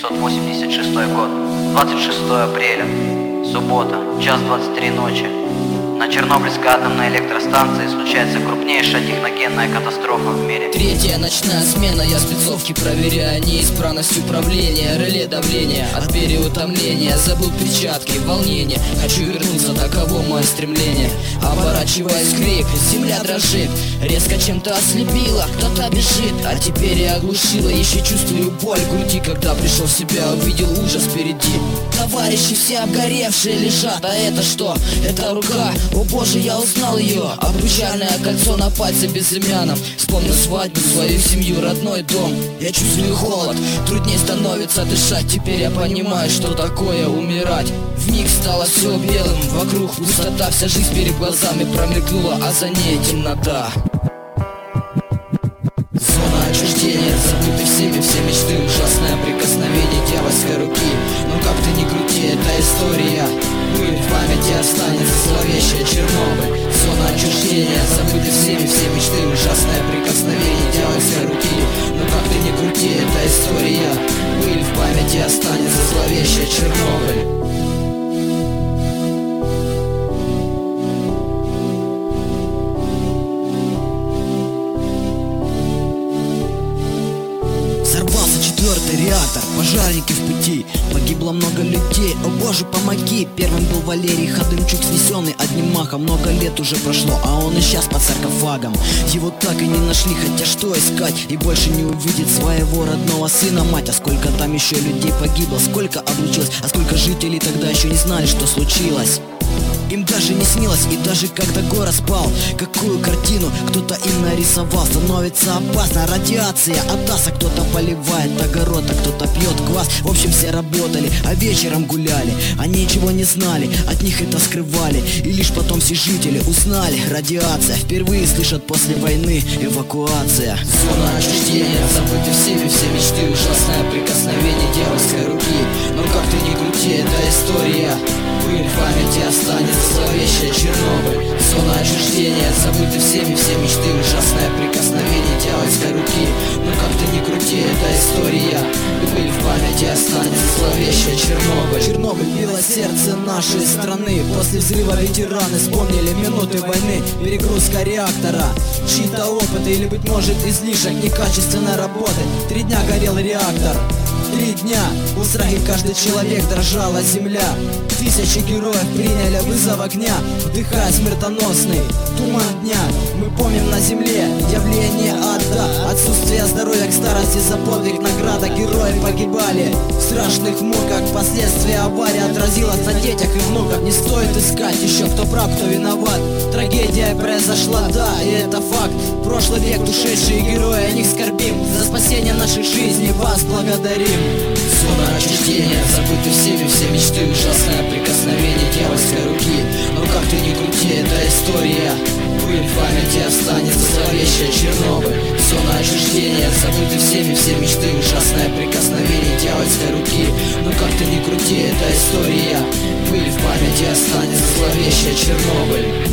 1986 год, 26 апреля, суббота, час 23 ночи. На Чернобыльской атомной электростанции случается крупнейшая техногенная катастрофа в мире. Третья ночная смена, я спецовки проверяю неисправность управления, реле давления, от переутомления, забыл перчатки, волнение, хочу вернуться, таково мое стремление. Оборачиваясь, крик, земля дрожит, резко чем-то ослепила, кто-то бежит, а теперь я оглушила, еще чувствую боль в груди, когда пришел в себя, увидел ужас впереди. Товарищи все обгоревшие лежат, а это что? Это рука. О боже, я узнал ее, обручальное кольцо на пальце безымянном. Вспомнил свадьбу, свою семью, родной дом. Я чувствую холод, труднее становится дышать. Теперь я понимаю, что такое умирать. Вмиг стало все белым, вокруг пустота, вся жизнь перед глазами промелькнула, а за ней темнота. Зона отчуждения, забыты всеми все мечты, ужасное прикосновение дьявольской руки. Но как ты ни крути, это история, пыль в памяти останется, зловещая Чернобыль. Зона отчуждения, забыты всеми все мечты, ужасное прикосновение дьявольской руки. Но как ты ни крути, это история, пыль в памяти останется, зловещая Чернобыль. Взорвался четвертый реактор, пожарники в пути, погибло много людей, о боже помоги. Первым был Валерий Ходымчук, снесенный одним махом. Много лет уже прошло, а он исчез под саркофагом. Его так и не нашли, хотя что искать, и больше не увидит своего родного сына мать. А сколько там еще людей погибло, сколько облучилось, а сколько жителей тогда еще не знали, что случилось. Им даже не снилось, и даже когда город спал, какую картину кто-то им нарисовал. Становится опасно, радиация от аса, кто-то поливает огород, а кто-то пьет квас. В общем, все работали, а вечером гуляли. Они ничего не знали, от них это скрывали. И лишь потом все жители узнали. Радиация, впервые слышат после войны, эвакуация. Зона отчуждения, забыты всеми все мечты, ужасное прикосновение дьявольской руки. Но как ты ни крути, это история, пыль в памяти останется, зловещая Чернобыль. Зона отчуждения, забыты всеми все мечты, ужасное прикосновение дьявольской руки. Но как ты ни крути, это история, пыль в памяти останется, зловещая Чернобыль. Чернобыль било сердце нашей страны. После взрыва ветераны вспомнили минуты войны. Перегрузка реактора, чьи-то опыты или, быть может, излишек некачественной работы. 3 дня горел реактор, 3 дня в страхе каждый человек, дрожала земля. Тысячи героев приняли вызов огня, вдыхая смертоносный туман дня. Мы помним на земле явление ада, отсутствие здоровья к старости за подвиг награда. Герои погибали в страшных муках, последствия аварии отразилось на детях и внуках. Не стоит искать еще, кто прав, кто виноват. Трагедия произошла, да, и это факт. Прошлый век, ушедшие герои, о них скорбим. За спасение нашей жизни вас благодарим. Зона отчуждения, забыты всеми все мечты, ужасное прикосновение дьявольской руки. Но как ты ни крути, это история, пыль в памяти останется, зловещая Чернобыль. Зона отчуждения, забыты всеми все мечты, ужасное прикосновение дьявольской руки. Но как ты ни крути, это история, пыль в памяти останется, зловещая Чернобыль.